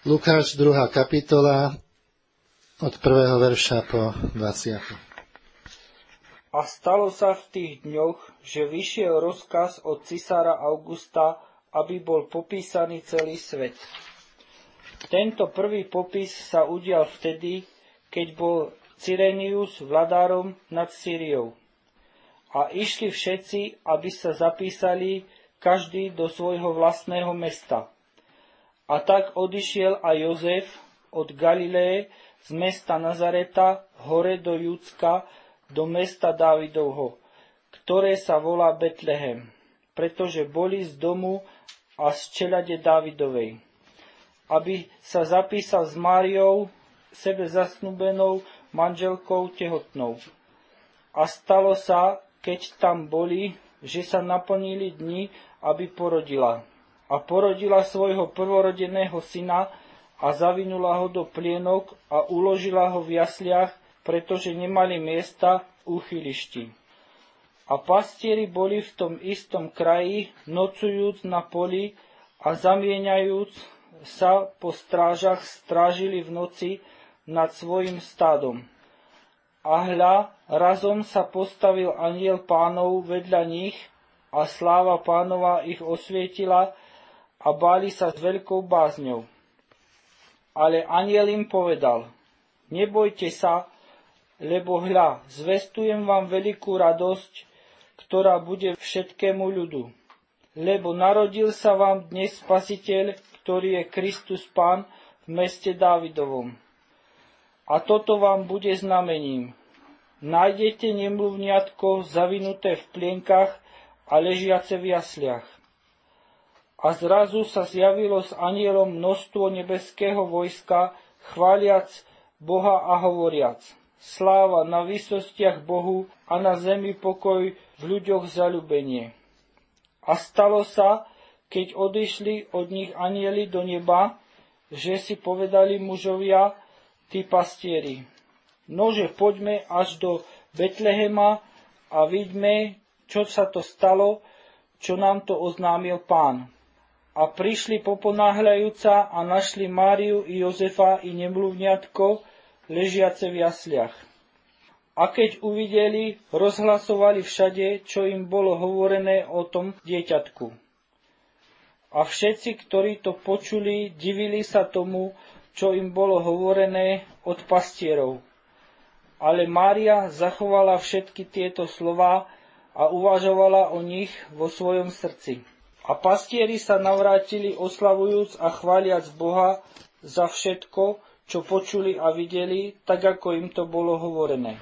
Lukáš, 2. kapitola, od 1. verša po 20. A stalo sa v tých dňoch, že vyšiel rozkaz od cisára Augusta, aby bol popísaný celý svet. Tento prvý popis sa udial vtedy, keď bol Cyrenius vladárom nad Syriou. A išli všetci, aby sa zapísali každý do svojho vlastného mesta. A tak odišiel aj Jozef od Galileje z mesta Nazareta hore do Judska, do mesta Dávidovho, ktoré sa volá Betlehem, pretože boli z domu a z čelade Dávidovej, aby sa zapísal s Máriou, sebe zasnúbenou manželkou tehotnou. A stalo sa, keď tam boli, že sa naplnili dni, aby porodila. A porodila svojho prvorodeného syna a zavinula ho do plienok a uložila ho v jasliach, pretože nemali miesta v úchylišti. A pastieri boli v tom istom kraji, nocujúc na poli a zamieňajúc sa po strážach, strážili v noci nad svojim stádom. A hľa, razom sa postavil anjel Pánov vedľa nich a sláva Pánova ich osvietila a báli sa s veľkou bázňou. Ale anjel im povedal: nebojte sa, lebo hľa, zvestujem vám veľkú radosť, ktorá bude všetkému ľudu. Lebo narodil sa vám dnes Spasiteľ, ktorý je Kristus Pán v meste Dávidovom. A toto vám bude znamením. Nájdete nemluvniatko zavinuté v plienkach a ležiace v jasliach. A zrazu sa zjavilo s anjelom množstvo nebeského vojska, chváliac Boha a hovoriac: sláva na výsostiach Bohu a na zemi pokoj v ľuďoch zaľúbenie. A stalo sa, keď odišli od nich anjeli do neba, že si povedali mužovia, tí pastieri: nože poďme až do Betlehema a vidíme, čo sa to stalo, čo nám to oznámil Pán. A prišli poponáhľajúca a našli Máriu i Jozefa i nemluvňatko ležiace v jasliach. A keď uvideli, rozhlasovali všade, čo im bolo hovorené o tom dieťatku. A všetci, ktorí to počuli, divili sa tomu, čo im bolo hovorené od pastierov. Ale Mária zachovala všetky tieto slová a uvažovala o nich vo svojom srdci. A pastieri sa navrátili oslavujúc a chváliac Boha za všetko, čo počuli a videli, tak ako im to bolo hovorené.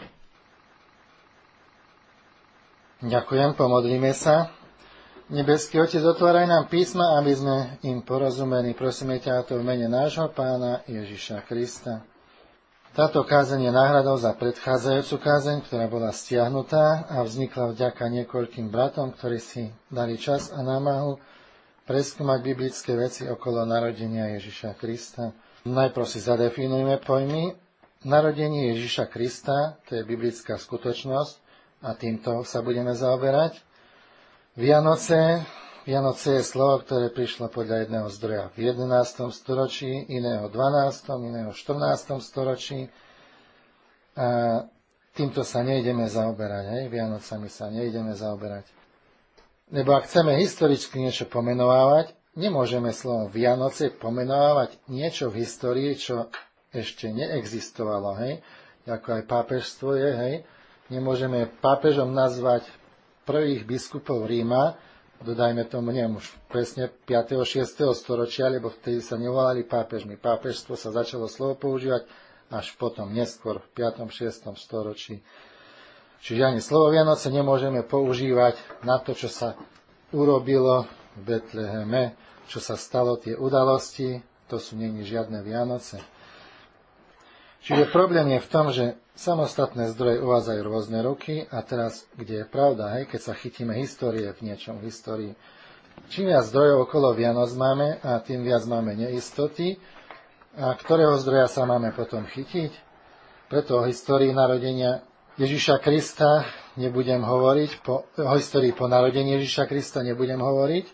Ďakujem, pomodlíme sa. Nebeský Otec, otváraj nám písma, aby sme im porozumeli. Prosíme ťa to v mene nášho Pána Ježiša Krista. Táto kázeň je náhradou za predchádzajúcu kázeň, ktorá bola stiahnutá a vznikla vďaka niekoľkým bratom, ktorí si dali čas a námahu preskúmať biblické veci okolo narodenia Ježiša Krista. Najprv si zadefinujme pojmy. Narodenie Ježiša Krista, to je biblická skutočnosť a týmto sa budeme zaoberať. Vianoce je slovo, ktoré prišlo podľa jedného zdroja v 11. storočí, iného 12., iného 14. storočí. A týmto sa nejdeme zaoberať, Vianocami sa nejdeme zaoberať. Lebo ak chceme historicky niečo pomenovávať, nemôžeme slovom Vianoce pomenovávať niečo v histórii, čo ešte neexistovalo, ako aj pápežstvo je, Nemôžeme pápežom nazvať prvých biskupov Ríma, dodajme tomu, neviem už presne 5. 6. storočia, lebo vtedy sa nevolali pápežmi. Pápežstvo sa začalo slovo používať až potom, neskôr v 5. 6. storočí. Čiže ani slovo Vianoce nemôžeme používať na to, čo sa urobilo v Betleheme, čo sa stalo, tie udalosti, to sú není žiadne Vianoce. Čiže problém je v tom, že samostatné zdroje uvádzajú rôzne roky a teraz, kde je pravda, keď sa chytíme histórie v niečom, v histórii. Čím viac zdrojov okolo Vianoc máme a tým viac máme neistoty, a ktorého zdroja sa máme potom chytiť. Preto o histórii narodenia Ježiša Krista nebudem hovoriť, o histórii po narodení Ježiša Krista nebudem hovoriť,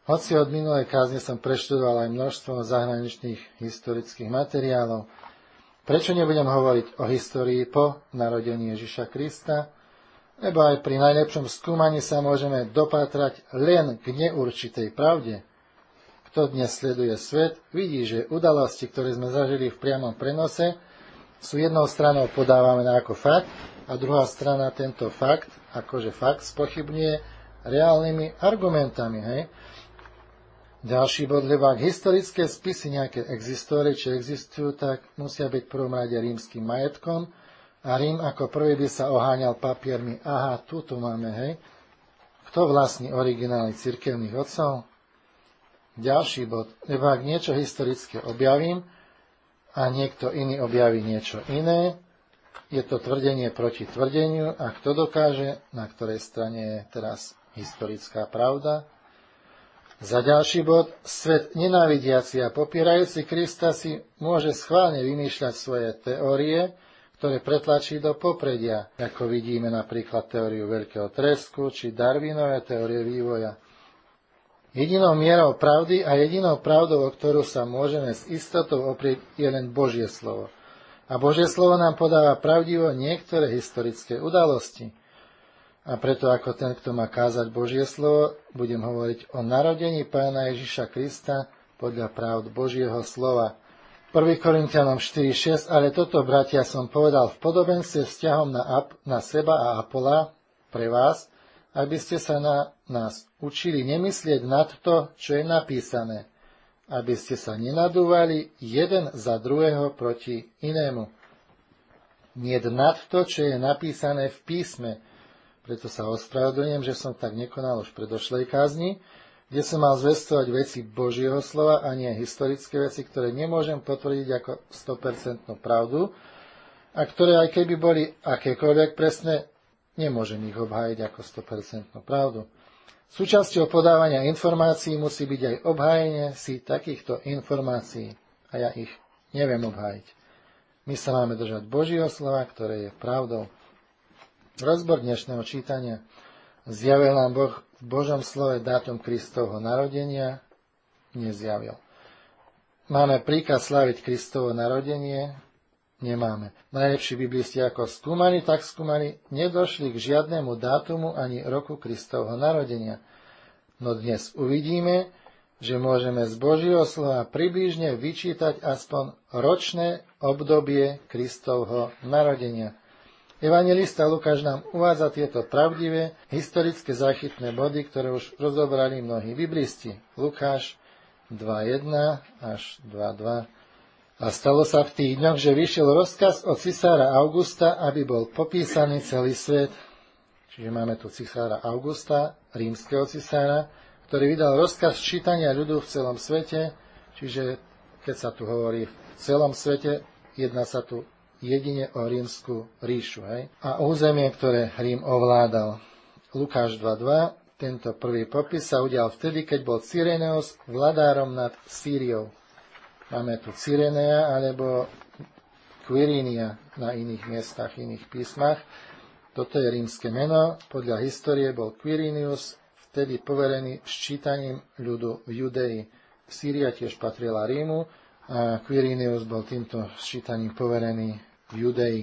Hoci od minulej kázne som preštudoval aj množstvo zahraničných historických materiálov, prečo nebudem hovoriť o histórii po narodení Ježiša Krista, lebo aj pri najlepšom skúmaní sa môžeme dopátrať len k neurčitej pravde. Kto dnes sleduje svet, vidí, že udalosti, ktoré sme zažili v priamom prenose, sú jednou stranou podávané ako fakt a druhá strana tento fakt, akože fakt, spochybňuje reálnymi argumentami. Hej? Ďalší bod, lebo ak historické spisy nejaké existovali, či existujú, tak musia byť v prvom rade rímskym majetkom a Rím ako prvý by sa oháňal papiermi. Aha, tu máme, hej. Kto vlastní originály cirkevných otcov? Ďalší bod, lebo ak niečo historické objavím a niekto iný objaví niečo iné, je to tvrdenie proti tvrdeniu a kto dokáže, na ktorej strane je teraz historická pravda. Za ďalší bod, svet nenávidiaci a popierajúci Krista si môže schválne vymýšľať svoje teórie, ktoré pretlačí do popredia, ako vidíme napríklad teóriu veľkého tresku či Darwinové teórie vývoja. Jedinou mierou pravdy a jedinou pravdou, o ktorú sa môžeme s istotou oprieť, je len Božie slovo. A Božie slovo nám podáva pravdivo niektoré historické udalosti. A preto ako ten, kto má kázať Božie slovo, budem hovoriť o narodení Pána Ježiša Krista podľa pravd Božieho slova. 1. Korinťanom 4.6, ale toto, bratia, som povedal v podobenstve vzťahom na seba a Apola pre vás, aby ste sa na nás učili nemyslieť nad to, čo je napísané, aby ste sa nenadúvali jeden za druhého proti inému. Nie nad to, čo je napísané v písme. Preto sa ospravedlňujem, že som tak nekonal už v predošlej kázni, kde som mal zvestovať veci Božieho slova a nie historické veci, ktoré nemôžem potvrdiť ako 100% pravdu a ktoré aj keby boli akékoľvek presné, nemôžem ich obhájiť ako 100% pravdu. Súčasťou podávania informácií musí byť aj obhájenie si takýchto informácií a ja ich neviem obhájiť. My sa máme držať Božieho slova, ktoré je pravdou. Rozbor dnešného čítania. Zjavil nám Boh v Božom slove dátum Kristovho narodenia? Nezjavil. Máme príkaz slaviť Kristovo narodenie? Nemáme. Najlepší biblisti ako skúmali, tak skúmali, nedošli k žiadnemu dátumu ani roku Kristovho narodenia. No dnes uvidíme, že môžeme z Božieho slova približne vyčítať aspoň ročné obdobie Kristovho narodenia. Evanjelista Lukáš nám uvádza tieto pravdivé, historické záchytné body, ktoré už rozobrali mnohí biblisti. Lukáš 2.1 až 2.2. A stalo sa v tých dňoch, že vyšiel rozkaz od cisára Augusta, aby bol popísaný celý svet. Čiže máme tu cisára Augusta, rímskeho cisára, ktorý vydal rozkaz čítania ľudu v celom svete. Čiže keď sa tu hovorí v celom svete, jedná sa tu jedine o rímsku ríšu, hej? A územie, ktoré Rím ovládal. Lukáš 2.2, tento prvý popis sa udial vtedy, keď bol Cyreneus vladárom nad Sýriou. Máme tu Cyrenea alebo Quirinia na iných miestach, iných písmach. Toto je rímske meno. Podľa histórie bol Quirinius vtedy poverený sčítaním ľudu v Judei. Sýria tiež patrila Rímu a Quirinius bol týmto sčítaním poverený v Judei.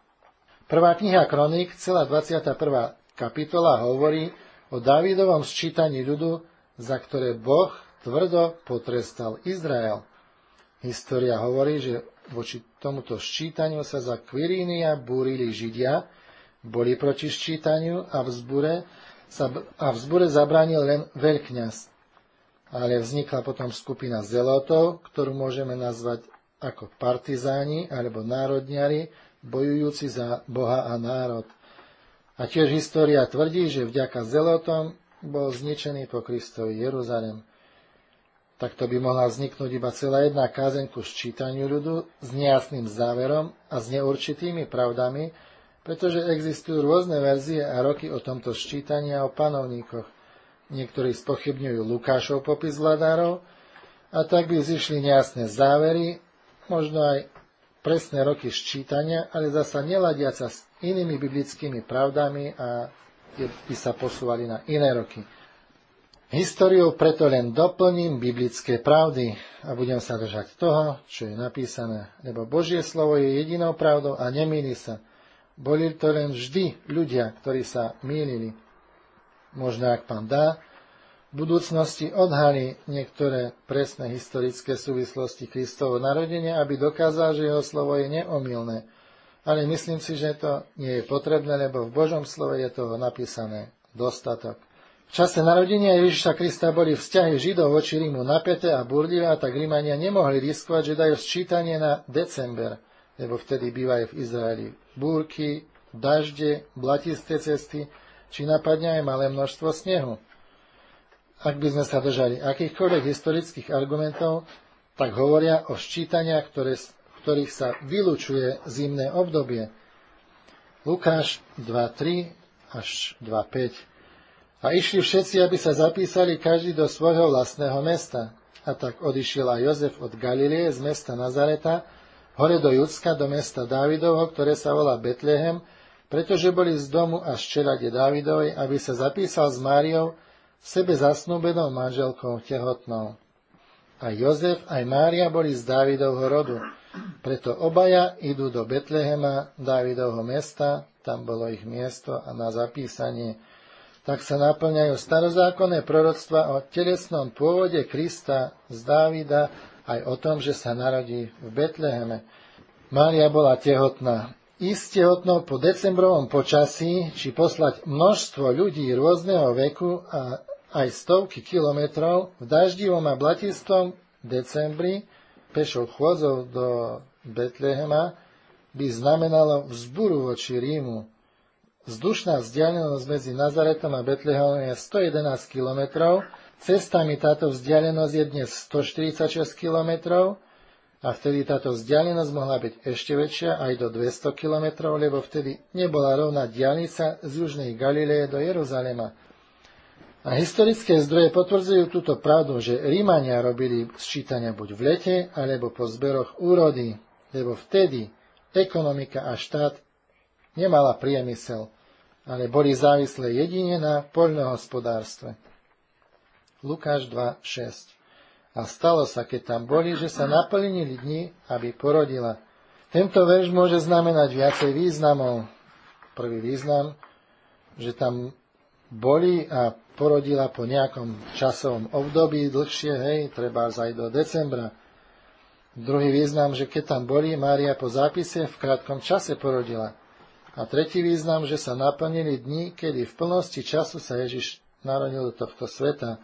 Prvá kniha Kroník, celá 21. kapitola hovorí o Dávidovom sčítaní ľudu, za ktoré Boh tvrdo potrestal Izrael. História hovorí, že voči tomuto sčítaniu sa za Quirinia búrili Židia, boli proti sčítaniu a v zbure zabránil len veľkňaz. Ale vznikla potom skupina zelotov, ktorú môžeme nazvať ako partizáni alebo národniari, bojujúci za Boha a národ. A tiež história tvrdí, že vďaka zelotom bol zničený po Kristovi Jeruzalem. Takto by mohla vzniknúť iba celá jedna kázeň ku sčítaniu ľudu s nejasným záverom a s neurčitými pravdami, pretože existujú rôzne verzie a roky o tomto sčítaní a o panovníkoch. Niektorí spochybňujú Lukášov popis vladárov a tak by zišli nejasné závery, možno aj presné roky sčítania, ale zasa neladiaca s inými biblickými pravdami a by sa posúvali na iné roky. Históriou preto len doplním biblické pravdy a budem sa držať toho, čo je napísané, lebo Božie slovo je jedinou pravdou a nemýli sa. Boli to len vždy ľudia, ktorí sa mýlili. Možno ak Pán dá, v budúcnosti odhalí niektoré presné historické súvislosti Kristovho narodenia, aby dokázal, že jeho slovo je neomylné. Ale myslím si, že to nie je potrebné, lebo v Božom slove je toho napísané dostatok. V čase narodenia Ježiša Krista boli vzťahy Židov voči Rímu napäté a burlivé, a tak Rímania nemohli riskovať, že dajú sčítanie na december, lebo vtedy bývajú v Izraeli búrky, dažde, blatisté cesty, či napadne aj malé množstvo snehu. Ak by sme sa držali akýchkoľvek historických argumentov, tak hovoria o sčítaniach, v ktorých sa vylučuje zimné obdobie. Lukáš 2.3 až 2.5. A išli všetci, aby sa zapísali každý do svojho vlastného mesta. A tak odišiel aj Jozef od Galileje z mesta Nazareta, hore do Judska, do mesta Dávidovho, ktoré sa volá Betlehem, pretože boli z domu až čelade Dávidovej, aby sa zapísal s Máriou, sebe zasnúbenou manželkou tehotnou. A Jozef aj Mária boli z Dávidovho rodu. Preto obaja idú do Betlehema, Dávidovho mesta, tam bolo ich miesto a na zapísanie. Tak sa naplňajú starozákonné proroctva o telesnom pôvode Krista z Dávida, aj o tom, že sa narodí v Betleheme. Mária bola tehotná. Ísť tehotnou po decembrovom počasí, či poslať množstvo ľudí rôzneho veku a aj stovky kilometrov v daždivom a blatistom decembri pešou chôdzou do Betlehema by znamenalo vzburu voči Rímu. Vzdušná vzdialenosť medzi Nazaretom a Betlehemom je 111 kilometrov, cestami táto vzdialenosť je dnes 146 kilometrov a vtedy táto vzdialenosť mohla byť ešte väčšia aj do 200 kilometrov, lebo vtedy nebola rovná diaľnica z južnej Galileje do Jeruzalema. A historické zdroje potvrdzujú túto pravdu, že Rímania robili sčítania buď v lete, alebo po zberoch úrody, lebo vtedy ekonomika a štát nemala priemysel, ale boli závislé jedine na poľnohospodárstve. Lukáš 2.6. A stalo sa, keď tam boli, že sa naplnili dni, aby porodila. Tento verš môže znamenať viacej významov. Prvý význam, že tam boli a porodila po nejakom časovom období dlhšie, treba aj do decembra. Druhý význam, že keď tam boli, Mária po zápise v krátkom čase porodila. A tretí význam, že sa naplnili dni, kedy v plnosti času sa Ježiš narodil do tohto sveta.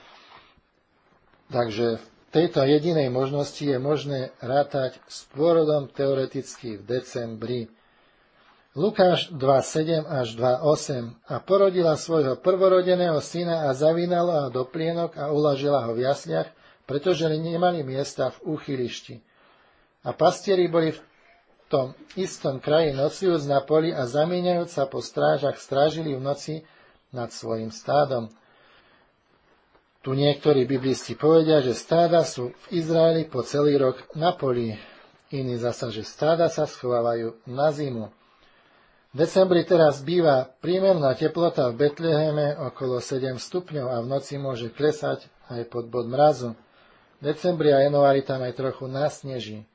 Takže v tejto jedinej možnosti je možné rátať s pôrodom teoreticky v decembri. Lukáš 2.7 až 2.8. A porodila svojho prvorodeného syna a zavínala ho do plienok a uložila ho v jasliach, pretože nemali miesta v úchylišti. A pastieri boli v tom istom kraji nocujúc na poli a zamieňajúc sa po strážach strážili v noci nad svojim stádom. Tu niektorí biblisti povedia, že stáda sú v Izraeli po celý rok na poli. Iní zasa, že stáda sa schovávajú na zimu. V decembri teraz býva prímerná teplota v Betleheme okolo 7 stupňov a v noci môže klesať aj pod bod mrazu. V decembri a januári tam aj trochu nasneží.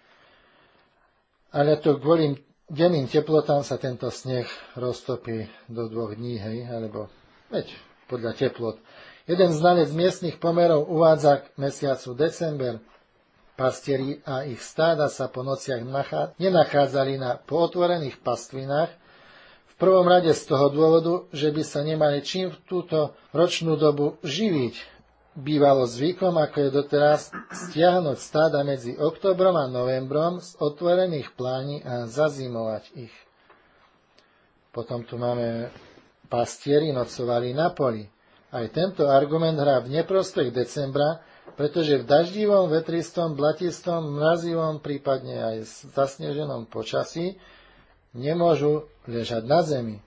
Ale to kvôli denným teplotám sa tento sneh roztopí do 2 dní, alebo podľa teplot. Jeden znalec miestnych pomerov uvádza k mesiacu december. Pastieri a ich stáda sa po nociach nenachádzali na pootvorených pastvinách, v prvom rade z toho dôvodu, že by sa nemali čím v túto ročnú dobu živiť. Bývalo zvykom, ako je doteraz, stiahnuť stáda medzi októbrom a novembrom z otvorených plání a zazimovať ich. Potom tu máme pastieri nocovali na poli. Aj tento argument hrá v neprospech decembra, pretože v daždivom, vetristom, blatistom, mrazivom, prípadne aj zasneženom počasí nemôžu ležať na zemi.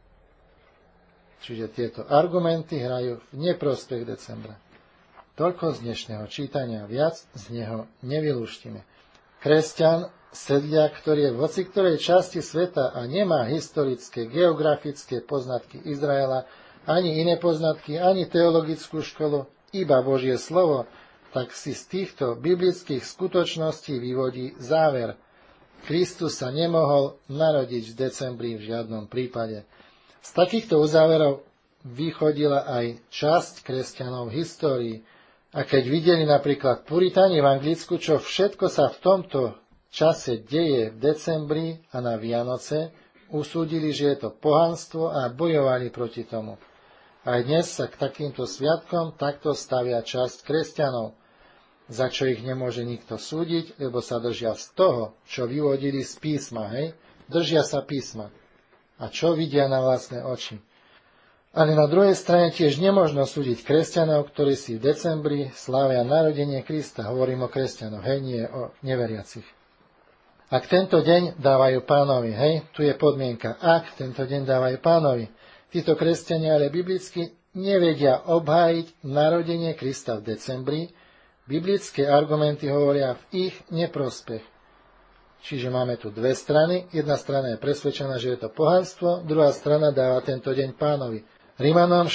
Čiže tieto argumenty hrajú v neprospech decembra. Toľko z dnešného čítania, viac z neho nevylúštime. Kresťan, sedliak, ktorý je v hociktorej časti sveta a nemá historické, geografické poznatky Izraela ani iné poznatky, ani teologickú školu, iba Božie slovo, tak si z týchto biblických skutočností vyvodí záver. Kristus sa nemohol narodiť v decembri v žiadnom prípade. Z takýchto uzáverov vychodila aj časť kresťanov v histórii. A keď videli napríklad Puritáni v Anglicku, čo všetko sa v tomto čase deje v decembri a na Vianoce, usúdili, že je to pohanstvo a bojovali proti tomu. Aj dnes sa k takýmto sviatkom takto stavia časť kresťanov, za čo ich nemôže nikto súdiť, lebo sa držia z toho, čo vyvodili z písma, hej? Držia sa písma. A čo vidia na vlastné oči. Ale na druhej strane tiež nemožno súdiť kresťanov, ktorí si v decembri slávia narodenie Krista. Hovorím o kresťanoch, hej, nie o neveriacich. Ak tento deň dávajú Pánovi, hej, tu je podmienka, ak tento deň dávajú Pánovi, títo kresťania ale biblicky nevedia obhájiť narodenie Krista v decembri, biblické argumenty hovoria v ich neprospech. Čiže máme tu dve strany, jedna strana je presvedčená, že je to pohanstvo, druhá strana dáva tento deň Pánovi. Rimanom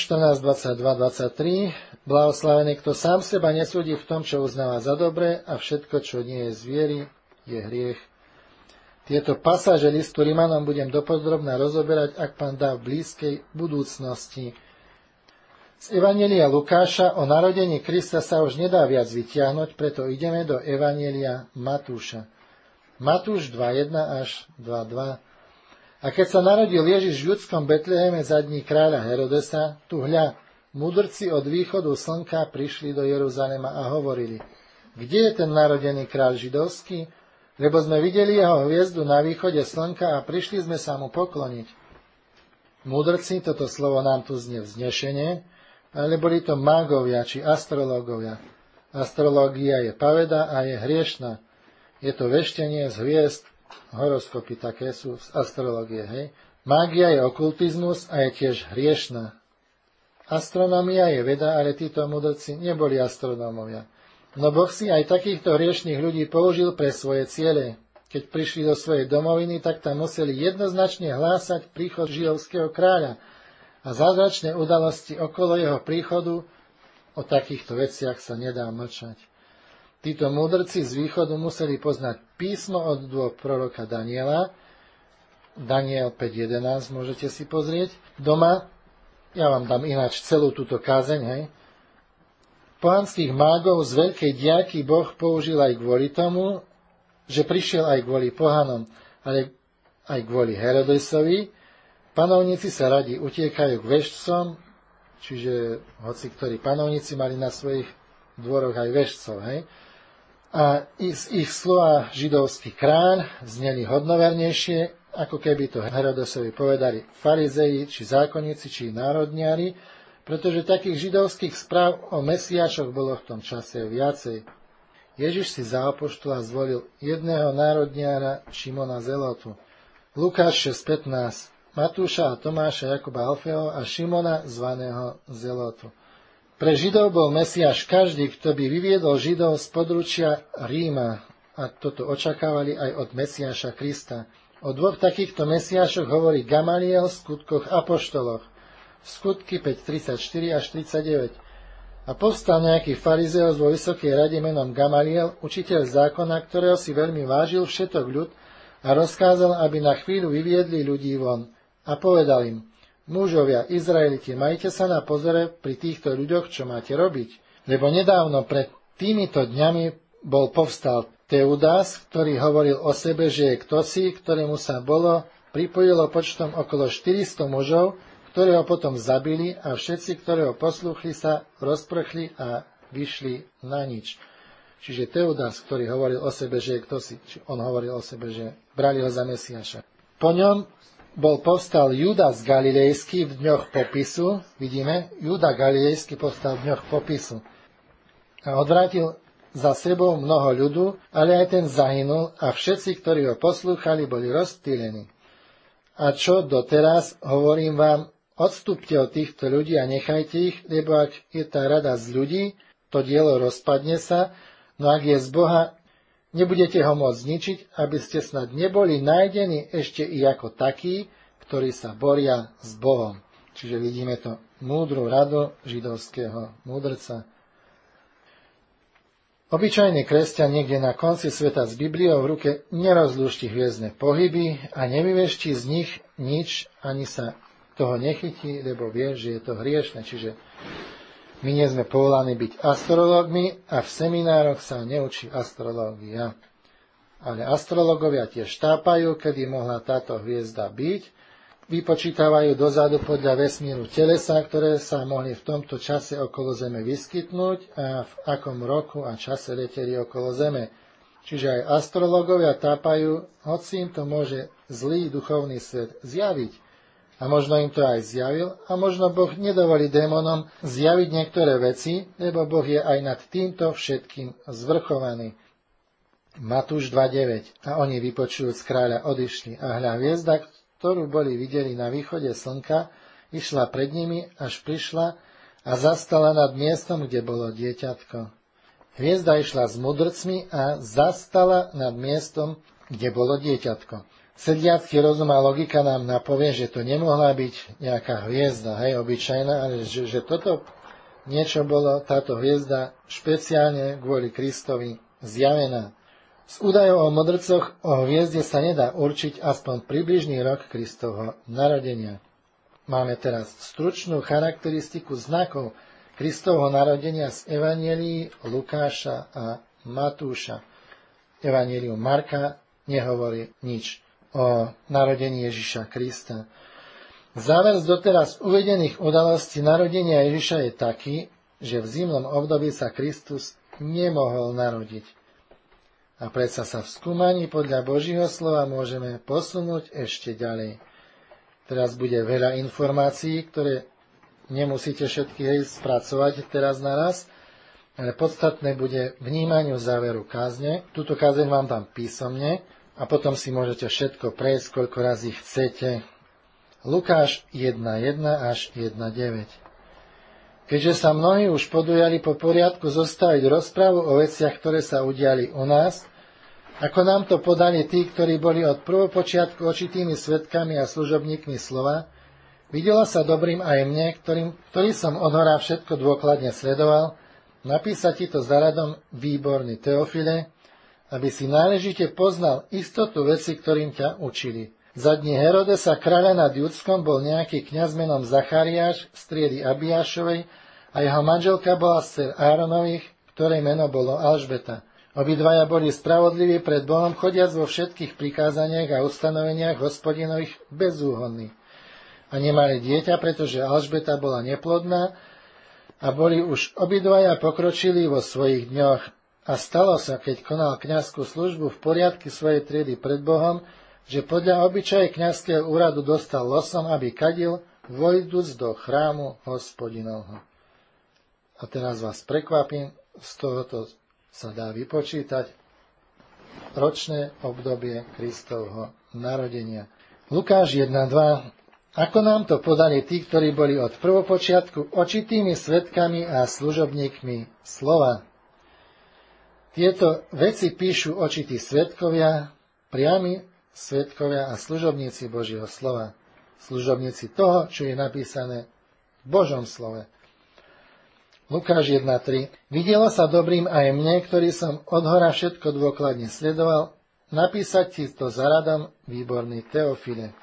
14:22-23, blahoslavený, kto sám seba nesúdi v tom, čo uznáva za dobré, a všetko, čo nie je z viery, je hriech. Tieto pasáže listu Rimanom budem dopodrobne rozoberať, ak Pán dá v blízkej budúcnosti. Z Evanjelia Lukáša o narodení Krista sa už nedá viac vytiahnuť, preto ideme do Evanjelia Matúša. Matúš 2:1 až 2:2. A keď sa narodil Ježiš v judskom Betleheme za dní kráľa Herodesa, tu hľa, mudrci od východu slnka prišli do Jeruzalema a hovorili: Kde je ten narodený kráľ židovský? Lebo sme videli jeho hviezdu na východe slnka a prišli sme sa mu pokloniť. Múdrci, toto slovo nám tu znie vznešenie, ale boli to mágovia či astrológovia. Astrológia je paveda a je hriešna. Je to veštenie z hviezd, horoskopy také sú z astrológie, hej. Mágia je okultizmus a je tiež hriešna. Astronomia je veda, ale títo múdrci neboli astronómovia. No Boh si aj takýchto hriešných ľudí použil pre svoje ciele. Keď prišli do svojej domoviny, tak tam museli jednoznačne hlásať príchod židovského kráľa a zázračné udalosti okolo jeho príchodu. O takýchto veciach sa nedá mlčať. Títo múdrci z východu museli poznať písmo od dôb proroka Daniela. Daniel 5:11 môžete si pozrieť doma. Ja vám dám ináč celú túto kázeň, hej. Pohanských mágov z veľkej diaľky Boh použil aj kvôli tomu, že prišiel aj kvôli pohanom, ale aj kvôli Herodesovi. Panovníci sa radi utiekajú k veštcom, čiže hoci ktorí panovníci mali na svojich dvoroch aj veštcov, hej. A z ich slova židovský kráľ zneli hodnovernejšie, ako keby to Herodesovi povedali farizeji, či zákonníci, či národniari, pretože takých židovských správ o Mesiášoch bolo v tom čase viacej. Ježiš si za apoštola zvolil jedného národniara Šimona Zelotu. Lukáš 6:15, Matúša a Tomáša, Jakuba Alfeho a Šimona zvaného Zelotu. Pre Židov bol Mesiáš každý, kto by vyviedol Židov z područia Ríma, a toto očakávali aj od Mesiáša Krista. O dvoch takýchto Mesiášoch hovorí Gamaliel v Skutkoch apoštoloch. Skutky 5:34 až 39. A povstal nejaký farizeus vo vysokej rade menom Gamaliel, učiteľ zákona, ktorého si veľmi vážil všetok ľud, a rozkázal, aby na chvíľu vyviedli ľudí von. A povedal im: Mužovia, Izraeliti, majte sa na pozore pri týchto ľuďoch, čo máte robiť. Lebo nedávno pred týmito dňami bol povstal Teudas, ktorý hovoril o sebe, že je ktosi, ktorému sa pripojilo počtom okolo 400 mužov, ktorí ho potom zabili, a všetci, ktorí ho poslúchli, sa rozprchli a vyšli na nič. Čiže Teudas, ktorý hovoril o sebe, že je ktosi, on hovoril o sebe, že brali ho za Mesiáša. Po ňom bol povstal Judas Galilejský v dňoch popisu, vidíme, Juda Galilejský povstal v dňoch popisu a odvrátil za sebou mnoho ľudu, ale aj ten zahynul a všetci, ktorí ho poslúchali, boli rozptýlení. A čo doteraz, hovorím vám, odstúpte od týchto ľudí a nechajte ich, lebo ak je tá rada z ľudí, to dielo rozpadne sa, no ak je z Boha, nebudete ho môcť zničiť, aby ste snad neboli nájdení ešte i ako takí, ktorí sa boria s Bohom. Čiže vidíme to múdru radu židovského múdrca. Obyčajný kresťan niekde na konci sveta s Bibliou v ruke nerozlúšti hviezdne pohyby a nevyvešti z nich nič, ani sa toho nechytí, lebo vie, že je to hriešne. Čiže my nie sme povolaní byť astrológmi a v seminároch sa neučí astrológia. Ale astrológovia tiež štápajú, kedy mohla táto hviezda byť, vypočítavajú dozadu podľa vesmíru telesa, ktoré sa mohli v tomto čase okolo Zeme vyskytnúť a v akom roku a čase leteli okolo Zeme. Čiže aj astrológovia tápajú, hoci im to môže zlý duchovný svet zjaviť. A možno im to aj zjavil a možno Boh nedovolí démonom zjaviť niektoré veci, lebo Boh je aj nad týmto všetkým zvrchovaný. Matúš 2.9. A oni vypočujúc kráľa odišli a hľa hviezda, ktorú boli videli na východe slnka, išla pred nimi, až prišla a zastala nad miestom, kde bolo dieťatko. Hviezda išla s mudrcmi a zastala nad miestom, kde bolo dieťatko. Sediacky rozum a logika nám napovie, že to nemohla byť nejaká hviezda, obyčajná, ale že toto niečo bolo, táto hviezda špeciálne kvôli Kristovi zjavená. Z údajov o mudrcoch o hviezde sa nedá určiť aspoň približný rok Kristovho narodenia. Máme teraz stručnú charakteristiku znakov Kristovho narodenia z Evangelií Lukáša a Matúša. Evangelium Marka nehovorí nič o narodení Ježiša Krista. Záver z doteraz uvedených udalostí narodenia Ježiša je taký, že v zimnom období sa Kristus nemohol narodiť. A predsa sa v skúmaní podľa Božieho slova môžeme posunúť ešte ďalej. Teraz bude veľa informácií, ktoré nemusíte všetky spracovať teraz naraz, ale podstatné bude vnímaniu záveru kázne. Túto kázeň vám dám písomne a potom si môžete všetko prejsť, koľko razy chcete. Lukáš 1.1 až 1.9. Keďže sa mnohí už podujali po poriadku zostaviť rozprávu o veciach, ktoré sa udiali u nás, ako nám to podali tí, ktorí boli od prvopočiatku očitými svedkami a služobníkmi slova, videlo sa dobrým aj mne, ktorý som odhora všetko dôkladne sledoval, napísať ti to za radom výborný Teofile, aby si náležite poznal istotu veci, ktorým ťa učili. Za dní Herodesa kráľa nad Judskom bol nejaký kňaz menom Zachariáš z triedy Abiášovej a jeho manželka bola z dcér Áronových, ktorej meno bolo Alžbeta. Obidvaja boli spravodliví pred Bohom, chodiac vo všetkých prikázaniach a ustanoveniach Hospodinových bezúhonní. A nemali dieťa, pretože Alžbeta bola neplodná a boli už obidvaja pokročili vo svojich dňoch. A stalo sa, keď konal kňazskú službu v poriadku svojej triedy pred Bohom, že podľa obyčaje kňazského úradu dostal losom, aby kadil, vojdúc do chrámu Hospodinovho. A teraz vás prekvapím, z tohoto sa dá vypočítať ročné obdobie Kristovho narodenia. Lukáš 1.2. Ako nám to podali tí, ktorí boli od prvopočiatku očitými svedkami a služobníkmi slova. Tieto veci píšu očití svedkovia, priami svedkovia a služobníci Božieho slova. Služobníci toho, čo je napísané v Božom slove. Lukáš 1.3. Videlo sa dobrým aj mne, ktorý som odhora všetko dôkladne sledoval, napísať ti to za radom výborný Teofile.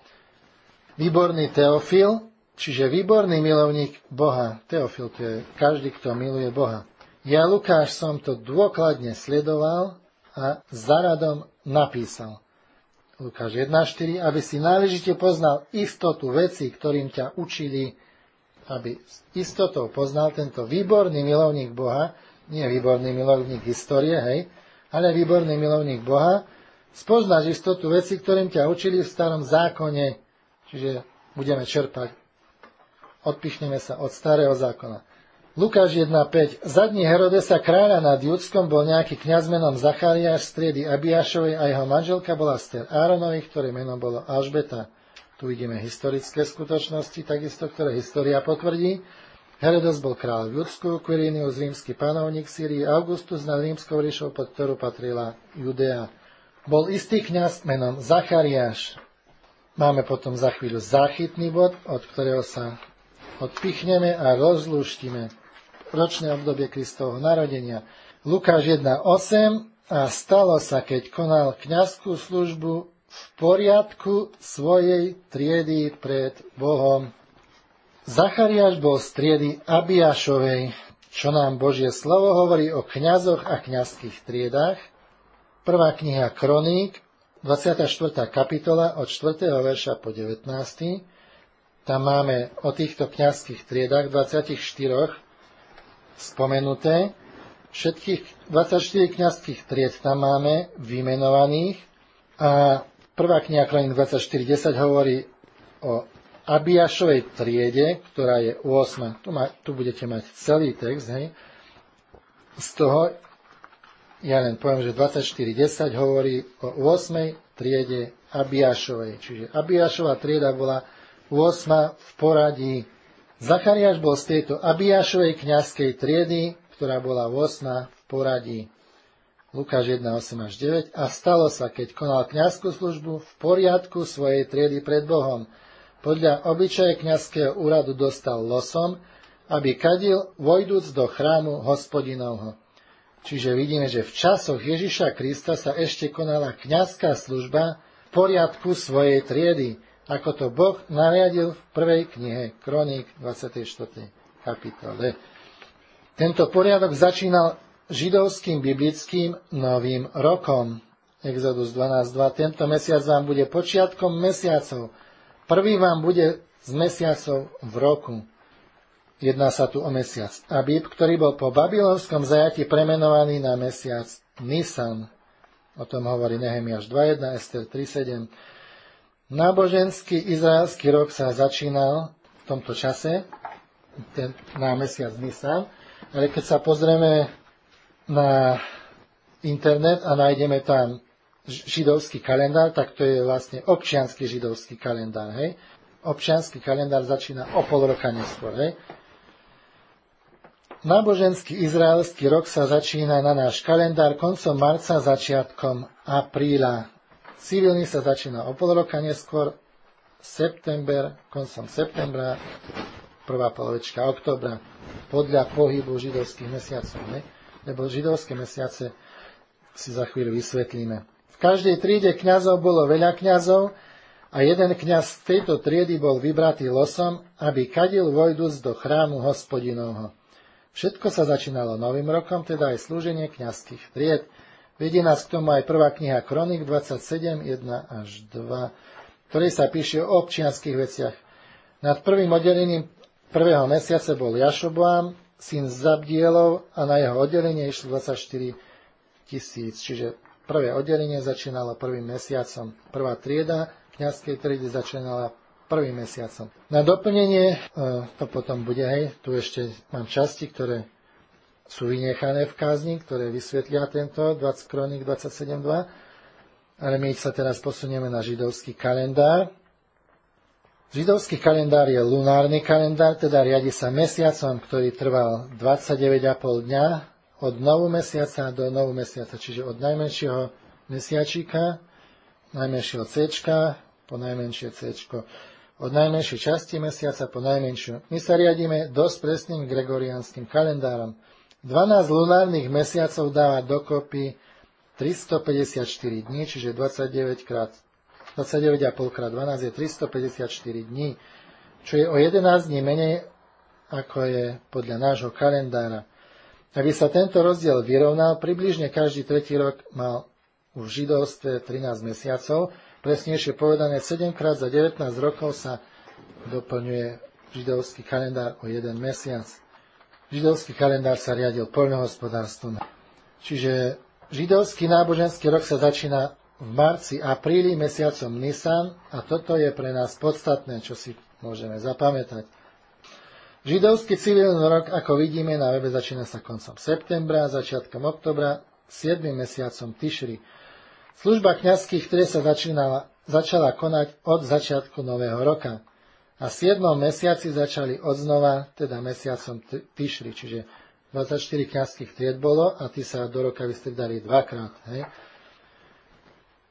Výborný Teofil, čiže výborný milovník Boha. Teofil to je každý, kto miluje Boha. Ja, Lukáš, som to dôkladne sledoval a za radom napísal. Lukáš 1.4. Aby si náležite poznal istotu vecí, ktorým ťa učili, aby s istotou poznal tento výborný milovník Boha, nie výborný milovník histórie, ale výborný milovník Boha, spoznáš istotu veci, ktorým ťa učili v starom zákone, čiže budeme čerpať, odpichneme sa od starého zákona. Lukáš 1.5. Za dní Herodesa kráľa nad Judskom bol nejaký kňaz menom Zachariáš z triedy Abiášovej a jeho manželka bola z dcér Áronových, ktoré meno bolo Alžbeta. Tu vidíme historické skutočnosti, takisto, ktoré história potvrdí. Herodes bol kráľ v Judsku, Quirinius rímsky panovník Sýrii, Augustus nad rímskou ríšou, pod ktorú patrila Judea. Bol istý kňaz menom Zachariáš. Máme potom za chvíľu záchytný bod, od ktorého sa odpichneme a rozlúštime ročné obdobie Kristovho narodenia. Lukáš 1.8. A stalo sa, keď konal kňazskú službu v poriadku svojej triedy pred Bohom. Zachariáš bol z triedy Abiášovej, čo nám Božie slovo hovorí o kňazoch a kňazských triedách. Prvá kniha Kroník, 24. kapitola od 4. verša po 19. Tam máme o týchto kňazských triedách 24 spomenuté. Všetkých 24 kňazských tried tam máme vymenovaných a prvá kniha Kroník 24.10 hovorí o Abiášovej triede, ktorá je 8. Tu budete mať celý text. Hej. Z toho ja len poviem, že 24.10 hovorí o 8. triede Abiášovej. Čiže Abiášova trieda bola 8. v poradí. Zachariáš bol z tejto Abiášovej kňazskej triedy, ktorá bola 8. v poradí. Lukáš 1.8 až 9. A stalo sa, keď konal kňazskú službu v poriadku svojej triedy pred Bohom. Podľa obyčaje kňazského úradu dostal losom, aby kadil, vojdúc do chrámu Hospodinovho. Čiže vidíme, že v časoch Ježiša Krista sa ešte konala kňazská služba v poriadku svojej triedy, ako to Boh nariadil v prvej knihe Kroník 24. kapitole. Tento poriadok začínal židovským biblickým novým rokom. Exodus 12.2. Tento mesiac vám bude počiatkom mesiacov. Prvý vám bude z mesiacov v roku. Jedná sa tu o mesiac Abib, ktorý bol po babylonskom zajatí premenovaný na mesiac Nisan. O tom hovorí Nehemiáš 2.1, Ester 3.7. Náboženský izraelský rok sa začínal v tomto čase, na mesiac Nisan. Ale keď sa pozrieme na internet a nájdeme tam židovský kalendár, tak to je vlastne občiansky židovský kalendár. Hej? Občiansky kalendár začína o pol roka neskôr. Hej? Náboženský izraelský rok sa začína na náš kalendár koncom marca, začiatkom apríla. Civilný sa začína o pol roka neskôr, september, koncom septembra, prvá polovička októbra, podľa pohybu židovských mesiacov. Ne? Lebo židovské mesiace si za chvíľu vysvetlíme. V každej triede kňazov bolo veľa kňazov a jeden kňaz z tejto triedy bol vybratý losom, aby kadil vojdúc do chrámu Hospodinovho. Všetko sa začínalo novým rokom, teda aj slúženie kňazských tried. Vedie nás k tomu aj prvá kniha Kroník 27, 1 až 2, ktorej sa píše o občianskych veciach. Nad prvým oddelením prvého mesiaca bol Jašoboam, syn Zabdielov, a na jeho oddelenie išlo 24 000. Čiže prvé oddelenie začínalo prvým mesiacom. Prvá trieda kňazskej triedy začínala prvým mesiacom. Na doplnenie, to potom bude, hej, tu ešte mám časti, ktoré sú vynechané v kázni, ktoré vysvetlia tento Kroník 27.2, ale my sa teraz posunieme na židovský kalendár. Židovský kalendár je lunárny kalendár, teda riadi sa mesiacom, ktorý trval 29,5 dňa od novu mesiaca do novu mesiaca, čiže od najmenšieho mesiačíka, najmenšieho C po najmenšie C, od najmenšej časti mesiaca po najmenšiu. My sa riadíme dosť presným gregoriánskym kalendárom. 12 lunárnych mesiacov dáva dokopy 354 dní, čiže 29,5 krát 12 je 354 dní, čo je o 11 dní menej, ako je podľa nášho kalendára. Aby sa tento rozdiel vyrovnal, približne každý tretí rok mal v židovstve 13 mesiacov, presnejšie povedané 7 krát za 19 rokov sa doplňuje židovský kalendár o 1 mesiac. Židovský kalendár sa riadil poľnohospodárstvom. Čiže židovský náboženský rok sa začína v marci, apríli, mesiacom Nisan, a toto je pre nás podstatné, čo si môžeme zapamätať. Židovský civilný rok, ako vidíme na webe, začína sa koncom septembra, začiatkom októbra, 7. mesiacom Tišri. Služba kňazských tried sa začala konať od začiatku nového roka. A v 7. mesiaci začali odznova, teda mesiacom Tišri, čiže 24 kňazských tried bolo a tí sa do roka vystredali dvakrát. Hej.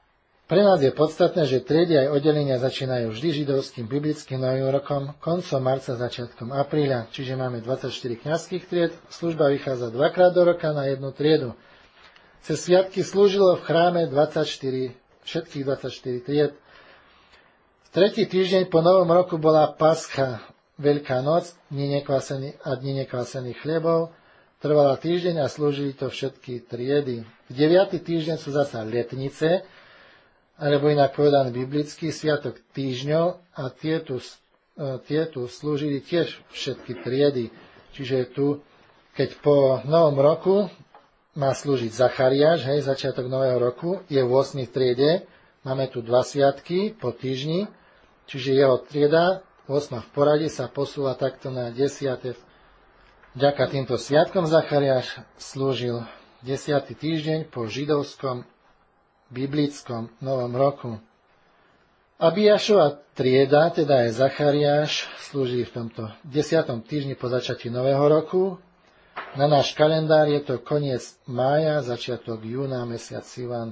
Pre nás je podstatné, že triedy aj oddelenia začínajú vždy židovským biblickým novým rokom, koncom marca, začiatkom apríľa, čiže máme 24 kňazských tried, služba vychádza dvakrát do roka na jednu triedu. Cez sviatky slúžilo v chráme všetkých 24 tried. V tretí týždeň po novom roku bola Pascha, Veľká noc, dni nekvasených chliebov, trvala týždeň a slúžili to všetky triedy. V 9. týždeň sú zasa letnice, alebo inak povedaný biblický sviatok týždňov a tie tu slúžili tiež všetky triedy. Čiže tu, keď po novom roku má slúžiť Zachariáš, začiatok nového roku, je v 8. triede, máme tu 2 sviatky po týždni, čiže jeho trieda, 8. v poradí, sa posúva takto na 10. Vďaka týmto sviatkom Zachariáš slúžil 10. týždeň po židovskom biblickom novom roku. Abiášova trieda, teda je Zachariáš, slúži v tomto 10. týždni po začatí nového roku. Na náš kalendár je to koniec mája, začiatok júna, mesiac Sivan.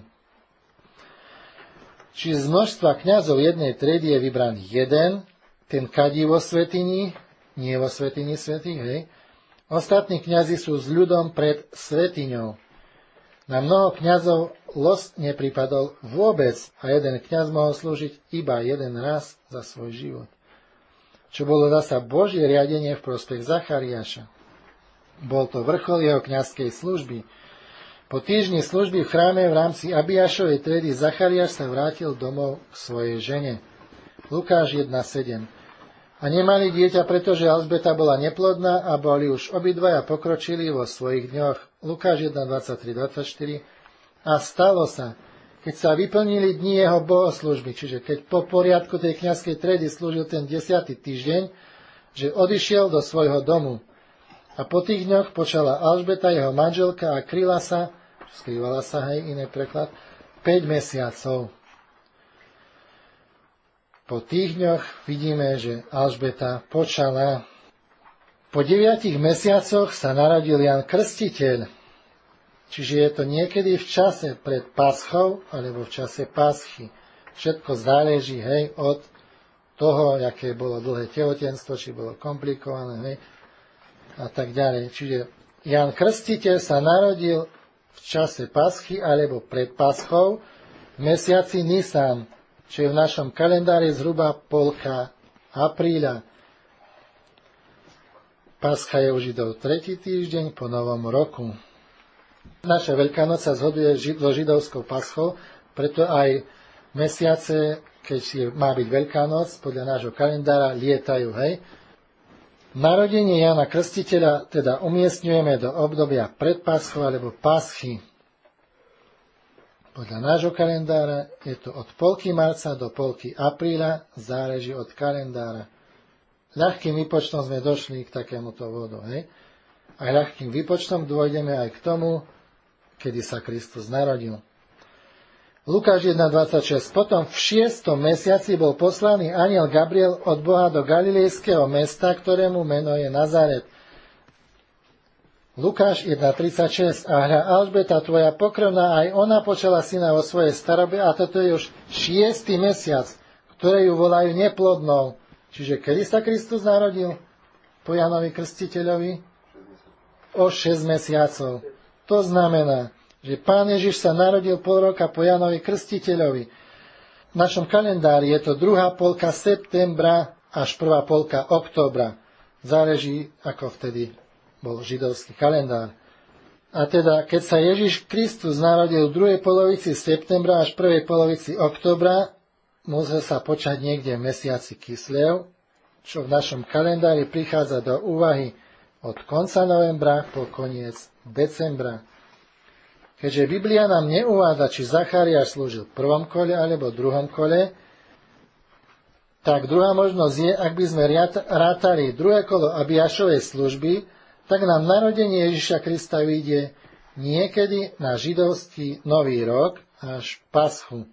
Čiže z množstva kňazov jednej triedy je vybraný jeden, ten kadí vo svätyni, nie vo svätyni svätých, Ostatní kňazi sú s ľudom pred svätyňou. Na mnoho kňazov los nepripadol vôbec a jeden kňaz mohol slúžiť iba jeden raz za svoj život. Čo bolo zasa Božie riadenie v prospech Zachariáša. Bol to vrchol jeho kňazskej služby. Po týždni služby v chráme v rámci Abiášovej triedy Zachariáš sa vrátil domov k svojej žene. Lukáš 1.7. A nemali dieťa, pretože Alžbeta bola neplodná a boli už obidvaja pokročili vo svojich dňoch. Lukáš 1.23-24. A stalo sa, keď sa vyplnili dni jeho bohoslužby, čiže keď po poriadku tej kňazskej triedy slúžil ten 10. týždeň, že odišiel do svojho domu. A po tých dňoch počala Alžbeta, jeho manželka, a skrývala sa, iný preklad, 5 mesiacov. Po tých dňoch vidíme, že Alžbeta počala. Po 9 mesiacoch sa narodil Ján Krstiteľ. Čiže je to niekedy v čase pred Paschou, alebo v čase Paschy. Všetko záleží, od toho, aké bolo dlhé tehotenstvo, či bolo komplikované, a tak ďalej. Čiže Ján Krstiteľ sa narodil v čase Paschy, alebo pred Paschou, v mesiaci Nisan, čo je v našom kalendári zhruba polka apríľa. Pascha je u Židov 3. týždeň po novom roku. Naša Veľká noc sa zhoduje so židovskou paschou, preto aj mesiace, keď má byť Veľká noc, podľa nášho kalendára lietajú, Narodenie Jána Krstiteľa teda umiestňujeme do obdobia pred Paschou alebo Paschy. Podľa nášho kalendára je to od polky marca do polky apríla, záleží od kalendára. Ľahkým výpočtom sme došli k takémuto vodu. A ľahkým výpočtom dôjdeme aj k tomu, kedy sa Kristus narodil. Lukáš 1.26. Potom v 6. mesiaci bol poslaný anjel Gabriel od Boha do galilejského mesta, ktorému meno je Nazaret. Lukáš 1.36. A hľa Alžbeta, tvoja pokrvná, aj ona počala syna vo svojej starobe, a toto je už 6. mesiac, ktoré ju volajú neplodnou. Čiže kedy sa Kristus narodil? Po Jánovi Krstiteľovi? O 6 mesiacov. To znamená, že Pán Ježiš sa narodil pol roka po Jánovi Krstiteľovi. V našom kalendári je to druhá polka septembra až prvá polka októbra. Záleží, ako vtedy bol židovský kalendár. A teda, keď sa Ježiš Kristus narodil v druhej polovici septembra až prvej polovici októbra, musel sa počať niekde v mesiaci Kislev, čo v našom kalendári prichádza do úvahy od konca novembra po koniec decembra. Keďže Biblia nám neuvádza, či Zachariáš slúžil v prvom kole alebo v druhom kole, tak druhá možnosť je, ak by sme rátali druhé kolo Abiášovej služby, tak nám narodenie Ježiša Krista vyjde niekedy na židovský nový rok až Paschu.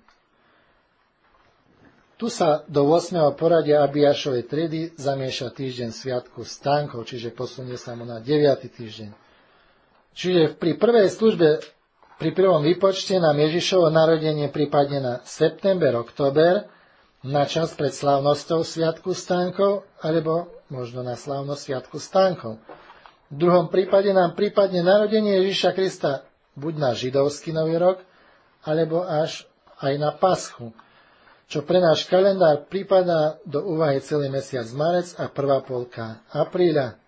Tu sa do 8. poradia Abiášovej triedy zamieša týždeň sviatku stánkov, čiže posunie sa mu na 9. týždeň. Čiže pri prvej službe pri prvom výpočte nám Ježišovo narodenie pripadne na september, október, na čas pred slávnosťou Sviatku stánkov, alebo možno na slávnosť Sviatku stánkov. V druhom prípade nám pripadne narodenie Ježiša Krista buď na židovský Nový rok, alebo až aj na Paschu, čo pre náš kalendár pripadá do úvahy celý mesiac marec a prvá polka apríľa.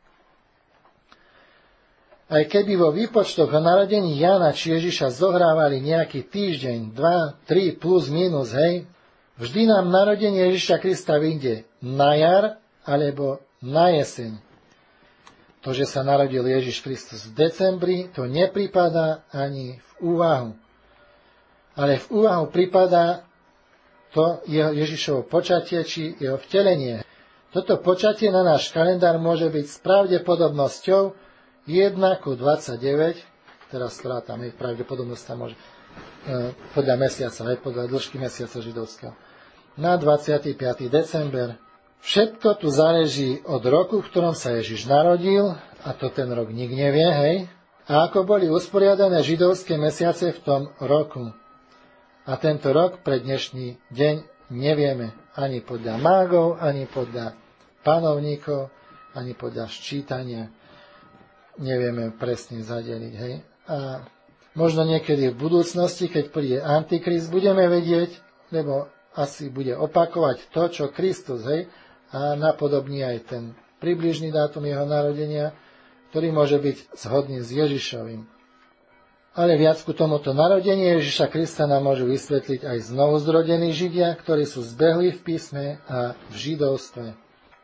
Aj keby vo výpočtoch o narodení Jána či Ježiša zohrávali nejaký týždeň, 2, 3 plus minus, hej, vždy nám narodenie Ježiša Krista vyjde na jar alebo na jeseň. To, že sa narodil Ježiš Kristus v decembri, to nepripadá ani v úvahu. Ale v úvahu pripadá to Ježišovo počatie či jeho vtelenie. Toto počatie na náš kalendár môže byť s pravdepodobnosťou 1:29, teraz strátame pravdepodobnosť tam môže podľa mesiaca, aj podľa dĺžky mesiaca židovského, na 25. december. Všetko tu záleží od roku, v ktorom sa Ježiš narodil, a to ten rok nik nevie, hej, a ako boli usporiadané židovské mesiace v tom roku. A tento rok pre dnešný deň nevieme ani podľa mágov, ani podľa panovníkov, ani podľa ščítania. Nevieme presne zadeliť, hej. A možno niekedy v budúcnosti, keď príde Antikrist, budeme vedieť, lebo asi bude opakovať to, čo Kristus, hej, a napodobní aj ten približný dátum jeho narodenia, ktorý môže byť zhodný s Ježišovým. Ale viac ku tomuto narodeniu Ježiša Krista nám môžu vysvetliť aj znovuzrodení Židia, ktorí sú zbehli v písme a v židovstve.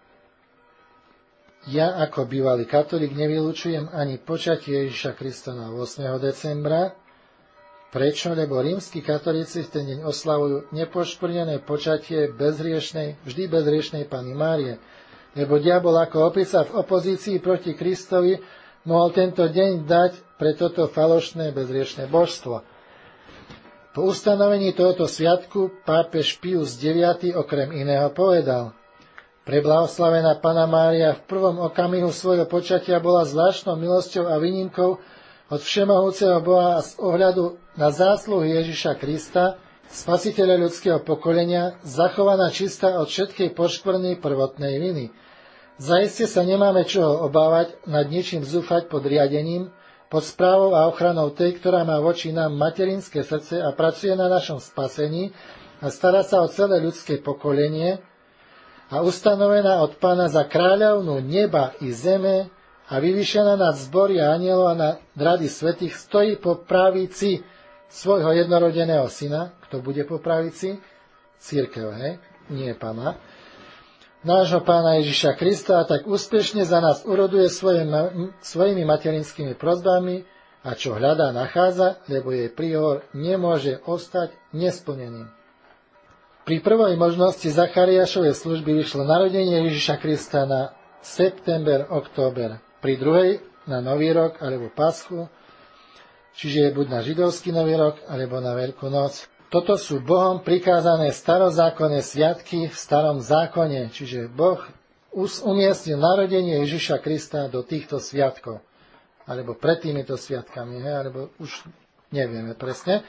Ja ako bývalý katolík nevylučujem ani počatie Ježiša Krista na 8. decembra. Prečo? Lebo rímski katolíci v ten deň oslavujú nepoškvrnené počatie vždy bezhriešnej Panny Márie. Lebo diabol ako opica v opozícii proti Kristovi mohol tento deň dať pre toto falošné bezhriešne božstvo. Po ustanovení tohoto sviatku pápež Pius IX okrem iného povedal: Preblahoslavená Panna Mária v prvom okamihu svojho počatia bola zvláštnou milosťou a výnimkou od všemohúceho Boha a z ohľadu na zásluhy Ježiša Krista, spasiteľa ľudského pokolenia, zachovaná čistá od všetkej poškvrny prvotnej viny. Zaiste sa nemáme čoho obávať, nad ničím zúfať pod riadením, pod správou a ochranou tej, ktorá má voči nám materinské srdce a pracuje na našom spasení a stará sa o celé ľudské pokolenie, a ustanovená od Pána za kráľovnú neba i zeme a vyvýšená nad zbory a anielov a nad rady svätých, stojí po pravici svojho jednorodeného syna. Kto bude po pravici? Cirkev, hej? Nie Pána. Nášho Pána Ježiša Krista, a tak úspešne za nás uroduje svojimi materinskými prosbami, a čo hľadá, nachádza, lebo jej príhovor nemôže ostať nesplnený. Pri prvej možnosti Zachariášovej služby vyšlo narodenie Ježiša Krista na september, október. Pri druhej na Nový rok alebo Paschu, čiže je buď na židovský Nový rok alebo na Veľkú noc. Toto sú Bohom prikázané starozákonné sviatky v starom zákone, čiže Boh umiestnil narodenie Ježiša Krista do týchto sviatkov. Alebo pred týmito sviatkami, alebo už nevieme presne.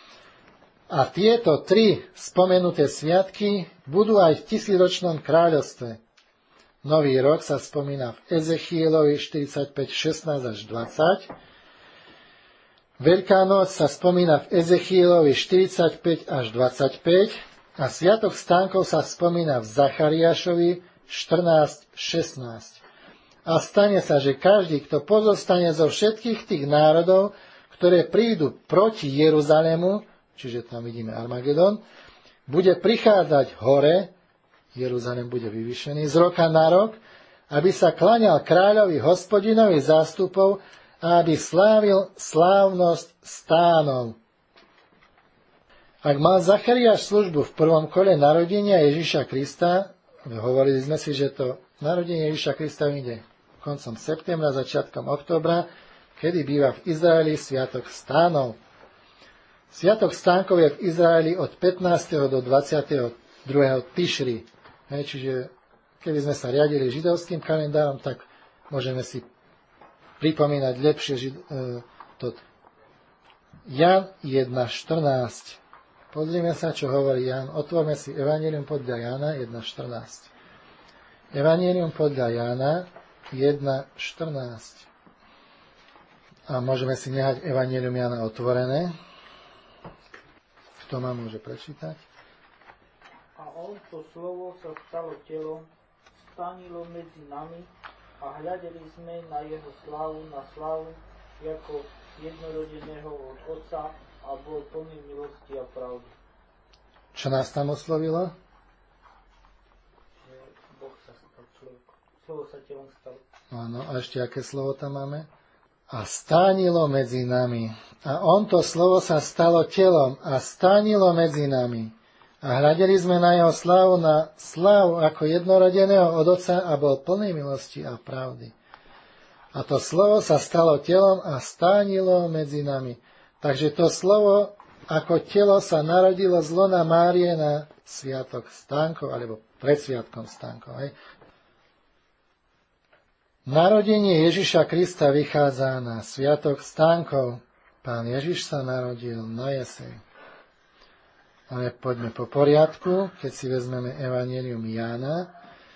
A tieto tri spomenuté sviatky budú aj v tisícročnom kráľovstve. Nový rok sa spomína v Ezechielovi 45, 16 až 20. Veľká noc sa spomína v Ezechielovi 45 až 25. A Sviatok stánkov sa spomína v Zachariášovi 14, 16. A stane sa, že každý, kto pozostane zo všetkých tých národov, ktoré prídu proti Jeruzalému, čiže tam vidíme Armagedon, bude prichádzať hore, Jeruzalém bude vyvýšený z roka na rok, aby sa klaňal kráľovi Hospodinovi zástupov a aby slávil slávnosť stánov. Ak mal Zachariáš službu v prvom kole narodenia Ježiša Krista, hovorili sme si, že to narodenie Ježiša Krista ide koncom septembra, začiatkom októbra, kedy býva v Izraeli Sviatok stánov. Sviatok stánkov je v Izraeli od 15. do 22. Tišri. Čiže keby sme sa riadili židovským kalendárom, tak môžeme si pripomínať lepšie toto. Jan 1.14. Pozrime sa, čo hovorí Jan. Otvorme si Evangelium podľa Jana 1.14. Evangelium podľa Jana 1.14. A môžeme si nehať Evangelium Jana otvorené. Kto ma môže prečítať? A on, to slovo, sa stalo telom, stánilo medzi nami a hľadeli sme na jeho slávu, na slávu, ako jednorodeného od Otca, a bol plný milosti a pravdy. Čo nás tam oslovilo? Že Boh sa stal človekom. Slovo sa telom stalo. Áno, a ešte aké slovo tam máme? A stánilo medzi nami. A on, to slovo, sa stalo telom a stánilo medzi nami. A hľadeli sme na jeho slávu, na slávu ako jednorodeného od Otca, a bol plný milosti a pravdy. A to slovo sa stalo telom a stánilo medzi nami. Takže to slovo ako telo sa narodilo z lona Márie na sviatok stánkov, alebo pred sviatkom stánkov. Hej. Narodenie Ježiša Krista vychádza na sviatok stánkov. Pán Ježiš sa narodil na jeseň. Ale poďme po poriadku, keď si vezmeme Evangelium Jána.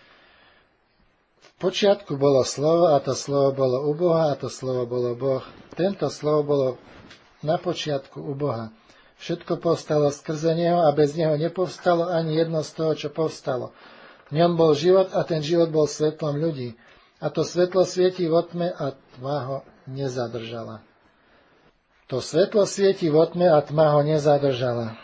V počiatku bolo slovo, a to slovo bolo u Boha, a to slovo bolo Boh. Tento slovo bolo na počiatku u Boha. Všetko povstalo skrze neho a bez neho nepovstalo ani jedno z toho, čo povstalo. V ňom bol život a ten život bol svetlom ľudí. A to svetlo svietí vo tme a tma ho nezadržala. To svetlo svietí vo tme a tma ho nezadržala.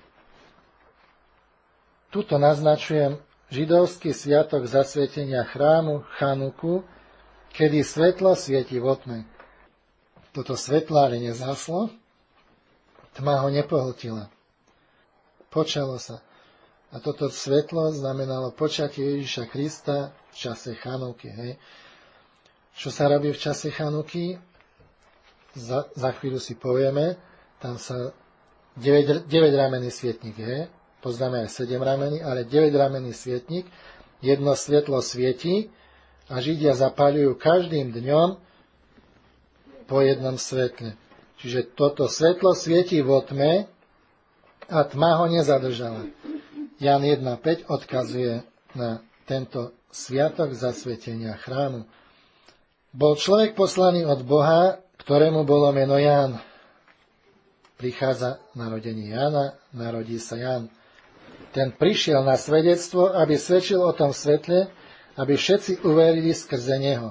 Tuto naznačujem židovský sviatok zasvietenia chrámu Chanuku, kedy svetlo svietí vo tme. Toto svetlo ale nezhaslo, tma ho nepohltila. Počalo sa. A toto svetlo znamenalo počatie Ježiša Krista v čase Chanuky. Hej. Čo sa robí v čase Chanuky? Za chvíľu si povieme. Tam sa 9-ramenný svietnik. Hej. Poznáme aj 7-ramenný, ale 9-ramenný svietnik. Jedno svetlo svietí a Židia zapáľujú každým dňom po jednom svetle. Čiže toto svetlo svietí vo tme a tma ho nezadržala. Jan 1.5 odkazuje na tento sviatok zasvetenia chrámu. Bol človek poslaný od Boha, ktorému bolo meno Ján. Prichádza narodenie Jána, narodí sa Ján. Ten prišiel na svedectvo, aby svedčil o tom svetle, aby všetci uverili skrze neho.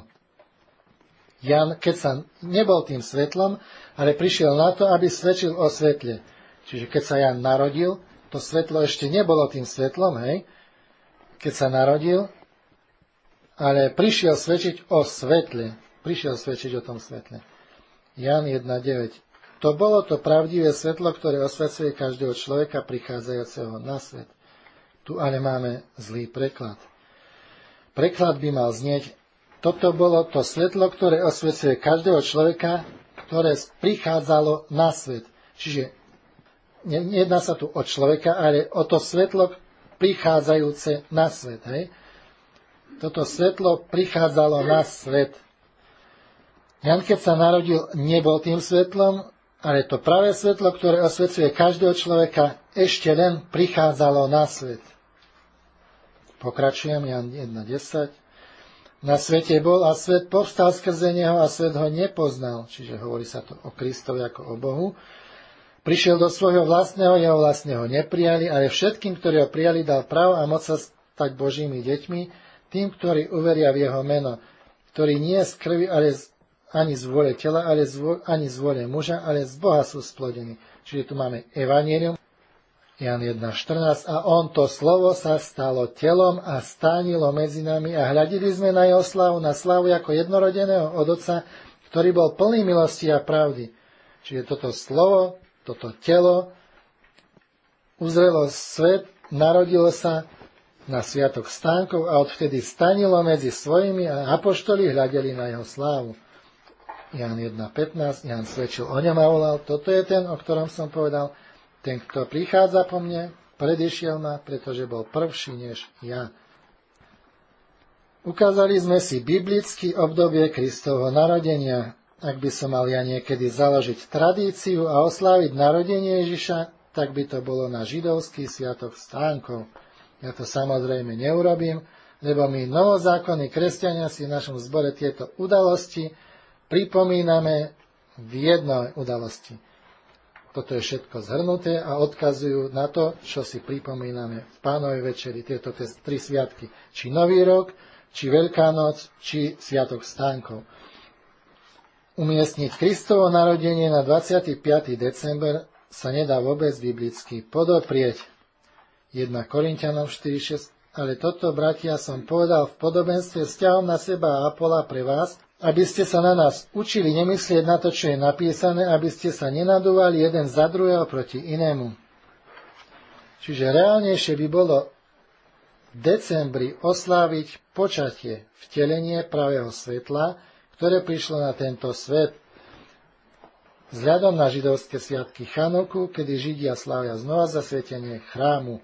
Jan, keď sa nebol tým svetlom, ale prišiel na to, aby svedčil o svetle. Čiže keď sa Jan narodil, to svetlo ešte nebolo tým svetlom, hej? Keď sa narodil, ale prišiel svedčiť o svetle. Prišiel svedčiť o tom svetle. Jan 1.9. To bolo to pravdivé svetlo, ktoré osvecuje každého človeka prichádzajúceho na svet. Tu ale máme zlý preklad. Preklad by mal znieť: toto bolo to svetlo, ktoré osvecuje každého človeka, ktoré prichádzalo na svet. Čiže nejedná sa tu o človeka, ale o to svetlo prichádzajúce na svet. Hej? Toto svetlo prichádzalo na svet. Jan, keď sa narodil, nebol tým svetlom, ale to pravé svetlo, ktoré osvecuje každého človeka, ešte len prichádzalo na svet. Pokračujem, Jan 1.10. Na svete bol a svet povstal skrze neho a svet ho nepoznal. Čiže hovorí sa to o Kristovi ako o Bohu. Prišiel do svojho vlastného, jeho vlastného neprijali, ale všetkým, ktorí ho prijali, dal právo a moc sa stať Božími deťmi, tým, ktorí uveria v jeho meno, ktorí nie z krvi, ani z vôle tela, ani z vôle muža, ale z Boha sú splodení. Čiže tu máme Evangelium, Jan 1.14. A on, to slovo, sa stalo telom a stánilo medzi nami a hľadili sme na jeho slavu, na slavu ako jednorodeného od Otca, ktorý bol plný milosti a pravdy. Čiže toto slovo, toto telo uzrelo svet, narodilo sa na sviatok stánkov a odvtedy stanilo medzi svojimi a apoštoli hľadeli na jeho slávu. Jan 1.15, Jan svedčil o ňom a volal: toto je ten, o ktorom som povedal, ten, kto prichádza po mne, predišiel ma, pretože bol prvší než ja. Ukázali sme si biblické obdobie Kristovho narodenia. ak by som mal ja niekedy založiť tradíciu a osláviť narodenie Ježiša, tak by to bolo na židovský sviatok stánkov. Ja to samozrejme neurobím, lebo my novozákonní kresťania si v našom zbore tieto udalosti pripomíname v jednej udalosti. Toto je všetko zhrnuté a odkazujú na to, čo si pripomíname v Pánovej večeri, tieto tri sviatky. Či Nový rok, či Veľká noc, či Sviatok stánkov. Umiestniť Kristovo narodenie na 25. december sa nedá vôbec biblicky podoprieť. 1 Korinťanom 4.6. Ale toto, bratia, som povedal v podobenstve vzťahom na seba a Apola pre vás, aby ste sa na nás učili nemyslieť na to, čo je napísané, aby ste sa nenadúvali jeden za druhého proti inému. Čiže reálnejšie by bolo v decembri osláviť počatie, vtelenie pravého svetla, ktoré prišlo na tento svet. Vzhľadom na židovské sviatky Chanuku, kedy Židia slávia znova zasvetenie chrámu.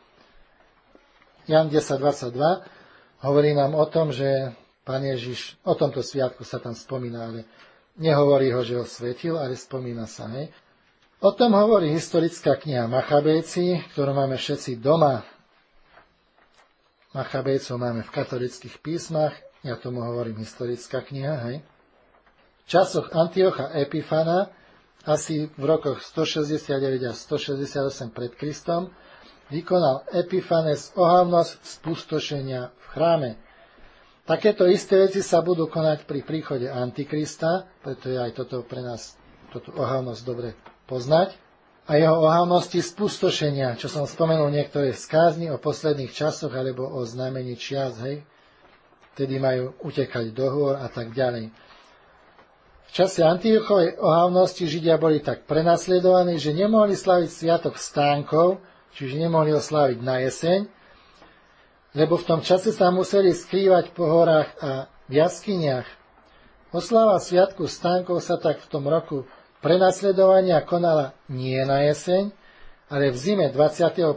Jan 10.22 hovorí nám o tom, že Pán Ježiš, o tomto sviatku sa tam spomína, ale nehovorí ho, že ho svetil, ale spomína sa. Hej. O tom hovorí historická kniha Machabejci, ktorú máme všetci doma. Machabejcov máme v katolických písmach, ja tomu hovorím historická kniha. Hej. V časoch Antiocha Epifana, asi v rokoch 169 až 168 pred Kristom, vykonal Epifanes ohavnosť spustošenia v chráme. Takéto isté veci sa budú konať pri príchode Antikrista, preto je aj toto pre nás, toto ohavnosť dobre poznať. A jeho ohavnosti spustošenia, čo som spomenul niektoré z kázni o posledných časoch alebo o znamení čias, hej, vtedy majú utekať do hôr a tak ďalej. V čase Antiochovej ohavnosti Židia boli tak prenasledovaní, že nemohli slaviť sviatok stánkov, čiže nemohli ho sláviť na jeseň, lebo v tom čase sa museli skrývať po horách a v jaskyniach. Oslava sviatku stánkov sa tak v tom roku prenasledovania konala nie na jeseň, ale v zime 25.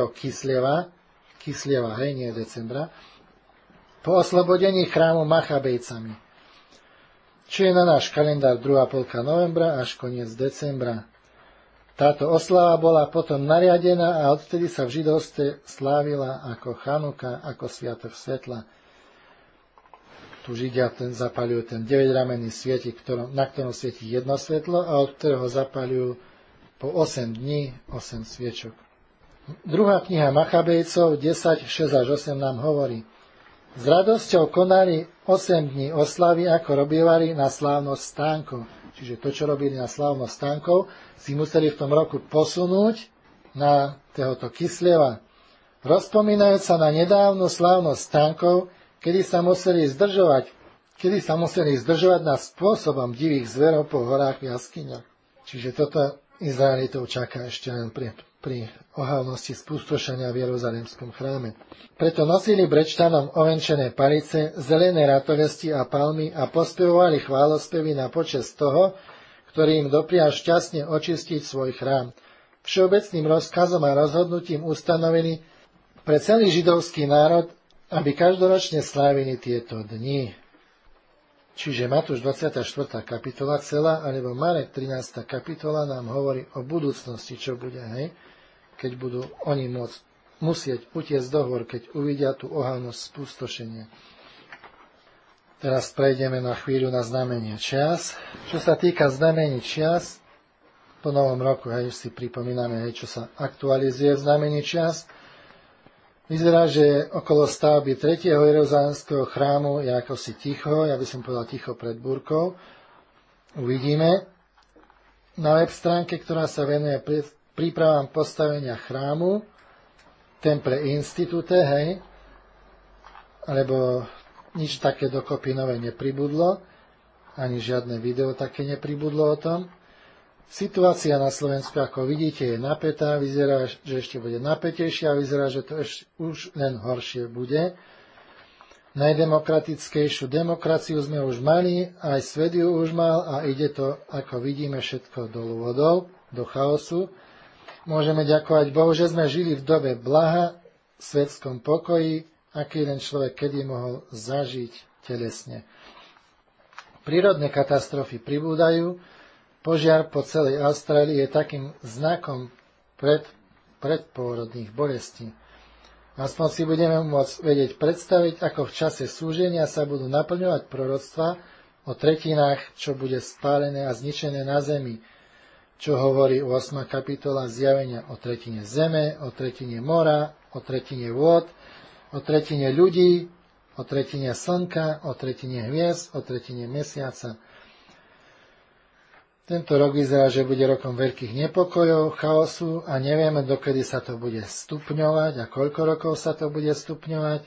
Kislieva, hej, nie decembra, po oslobodení chrámu Machabejcami, čo je na náš kalendár 2. polka novembra až koniec decembra. Táto oslava bola potom nariadená a odtedy sa v židovstve slávila ako Chanuka, ako Sviatok svetla. Tu Židia zapaľujú ten 9-ramenný svietik, na ktorom svieti jedno svetlo a od ktorého zapaľujú po 8 dní 8 sviečok. Druhá kniha Machabejcov 10, 6 až 8 nám hovorí: s radosťou konali 8 dní oslavy, ako robievali na slávnosť stánkov. Čiže to, čo robili na slávnosť stánkov, si museli v tom roku posunúť na tohoto Kislieva. Rozpomínajúc sa na nedávnu slávnosť stánkov, kedy sa museli zdržovať na spôsobom divých zverov po horách v jaskyňach. Čiže toto Izraelitov čaká ešte len pri ohavnosti spustošenia v Jeruzalemskom chráme. Preto nosili brečtanom ovenčené palice, zelené ratolesti a palmy a pospevovali chválospevy na počesť toho, ktorý im doprial šťastne očistiť svoj chrám. Všeobecným rozkazom a rozhodnutím ustanovili pre celý židovský národ, aby každoročne slávili tieto dni. Čiže Matúš 24. kapitola celá, alebo Marek 13. kapitola nám hovorí o budúcnosti, čo bude, hej? Keď budú oni musieť utiecť do hôr, keď uvidia tú ohavnosť spustošenia. Teraz prejdeme na chvíľu na znamenie čias. Čo sa týka znamení čias, po novom roku, hej, si pripomíname, hej, čo sa aktualizuje v znamení čias. Vyzerá, že okolo stavby 3. Jeruzalemského chrámu je ako si ticho, ja by som povedal ticho pred búrkou. Uvidíme. Na web stránke, ktorá sa venuje prípravám postavenia chrámu, Temple Institute, hej, alebo nič také dokopy nové nepribudlo, ani žiadne video také nepribudlo o tom. Situácia na Slovensku, ako vidíte, je napätá, vyzerá, že ešte bude napätejšia a vyzerá, že to už len horšie bude. Najdemokratickejšiu demokraciu sme už mali, aj svet ju už mal a ide to, ako vidíme, všetko dolu vodou, do chaosu. Môžeme ďakovať Bohu, že sme žili v dobe blaha, svetskom pokoji, aký len človek kedy mohol zažiť telesne. prírodné katastrofy pribúdajú, požiar po celej Austrálii je takým znakom predpôrodných bolestí. Aspoň si budeme môcť vedieť predstaviť, ako v čase súženia sa budú naplňovať proroctvá o tretinách, čo bude spálené a zničené na zemi, čo hovorí 8. kapitola Zjavenia o tretine zeme, o tretine mora, o tretine vôd, o tretine ľudí, o tretine slnka, o tretine hviezd, o tretine mesiaca. Tento rok vyzerá, že bude rokom veľkých nepokojov, chaosu a nevieme, dokedy sa to bude stupňovať a koľko rokov sa to bude stupňovať.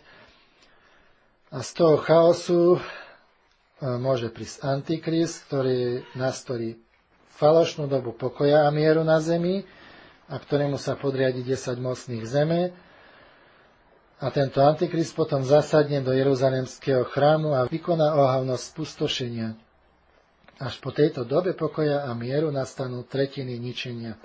A z toho chaosu môže prísť Antikrist, ktorý nastolí falošnú dobu pokoja a mieru na zemi a ktorému sa podriadi 10 mocných zeme. A tento Antikrist potom zasadne do Jeruzalemského chrámu a vykoná ohavnosť spustošenia. Až po tejto dobe pokoja a mieru nastanú tretiny ničenia.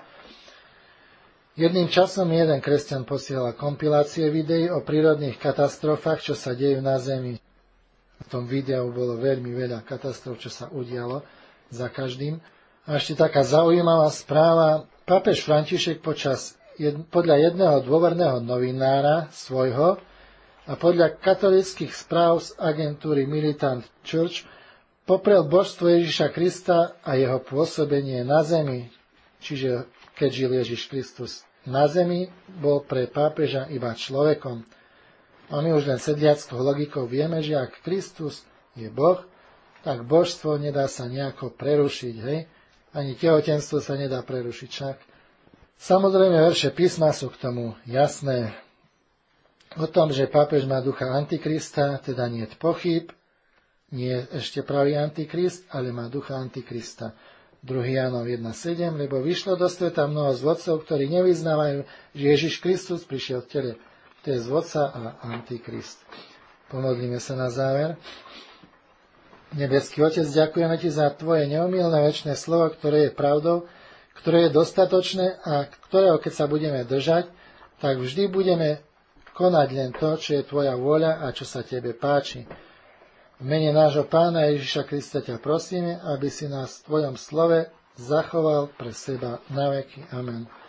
Jedným časom jeden kresťan posielal kompilácie videí o prírodných katastrofách, čo sa dejú na zemi. V tom videu bolo veľmi veľa katastrof, čo sa udialo za každým. A ešte taká zaujímavá správa. Pápež František podľa jedného dôverného novinára svojho a podľa katolíckych správ z agentúry Militant Church poprel božstvo Ježiša Krista a jeho pôsobenie na zemi. Čiže keď žil Ježiš Kristus na zemi, bol pre pápeža iba človekom. A my už len sedliackou logikou vieme, že ak Kristus je Boh, tak božstvo nedá sa nejako prerušiť. Hej? Ani tehotenstvo sa nedá prerušiť však. Samozrejme, verše písma sú k tomu jasné. O tom, že pápež má ducha Antikrista, teda nie je pochyb, nie je ešte pravý Antikrist, ale má ducha Antikrista. 2. Jánov 1.7, lebo vyšlo do sveta mnoho zvodcov, ktorí nevyznávajú, že Ježiš Kristus prišiel v tele. To je zvodca a Antikrist. Pomodlíme sa na záver. Nebeský Otec, ďakujeme Ti za Tvoje neomylné večné slovo, ktoré je pravdou, ktoré je dostatočné a ktorého, keď sa budeme držať, tak vždy budeme konať len to, čo je Tvoja vôľa a čo sa Tebe páči. V mene nášho Pána Ježiša Krista ťa prosíme, aby si nás v Tvojom slove zachoval pre seba na veky. Amen.